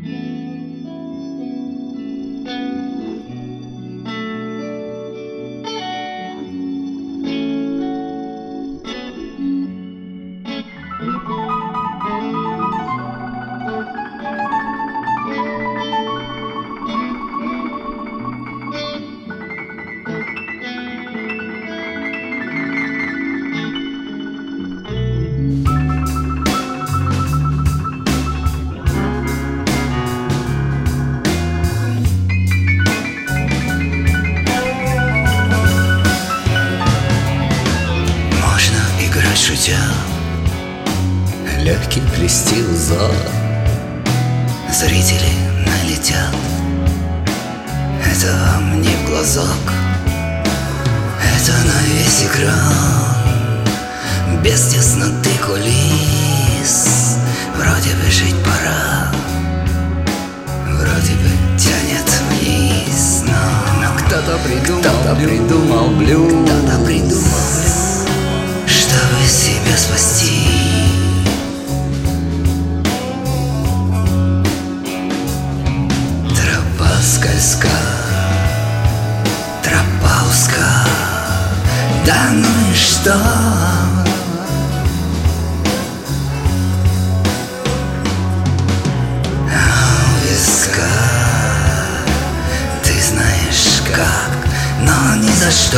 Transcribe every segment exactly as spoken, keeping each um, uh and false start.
Шутя, легкий плести узор, зрители налетят. Это вам не в глазок, это на весь экран, без тесноты кулис. Вроде бы жить пора, вроде бы тянет вниз, но, но кто-то придумал, кто-то придумал блюз, кто-то придумал, чтобы себя спасти. Тропа скользка, тропа узка, да ну и что? А у виска ты знаешь как, но ни за что.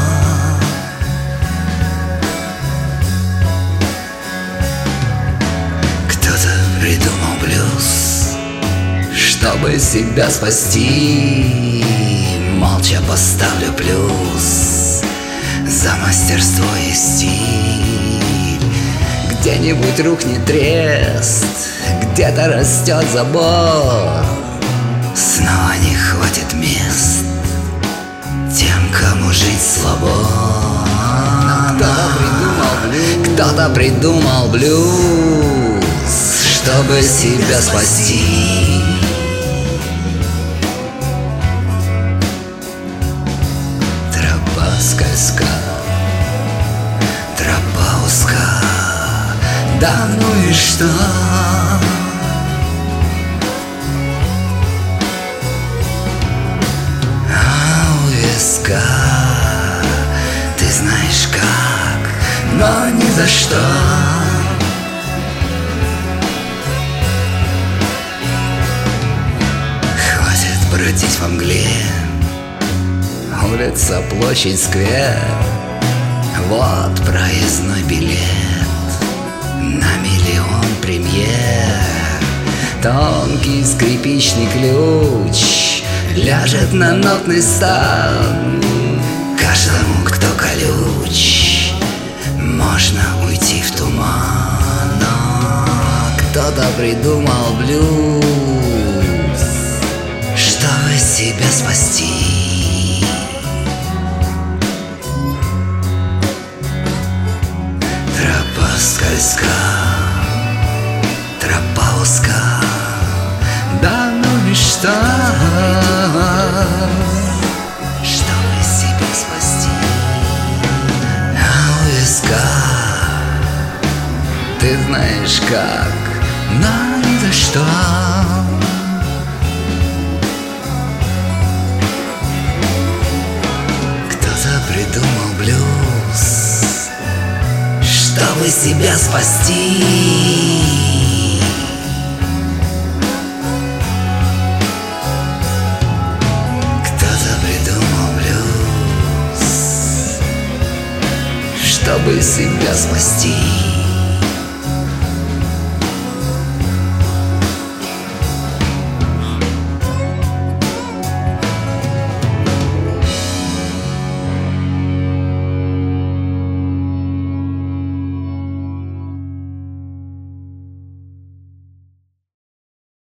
Придумал блюз, чтобы себя спасти. Молча поставлю плюс за мастерство и стиль. Где-нибудь рухнет трест, где-то растет забор. Снова не хватит мест тем, кому жить слабо. Кто-то придумал блюз, кто-то придумал блюз, чтобы себя спасти. Тропа скользка, тропа узка, да ну и что? А у виска ты знаешь как, но ни за что. Бродить во мгле, улица, площадь, сквер. Вот проездной билет на миллион премьер. Тонкий скрипичный ключ ляжет на нотный стан. Каждому, кто колюч, можно уйти в туман. Но кто-то придумал блюз, чтобы себя спасти. Тропа скользка, тропа узка, да ну и что? Чтобы себя спасти. А у виска ты знаешь как, но ни за что. Придумал блюз, чтобы себя спасти. Кто-то придумал блюз, чтобы себя спасти.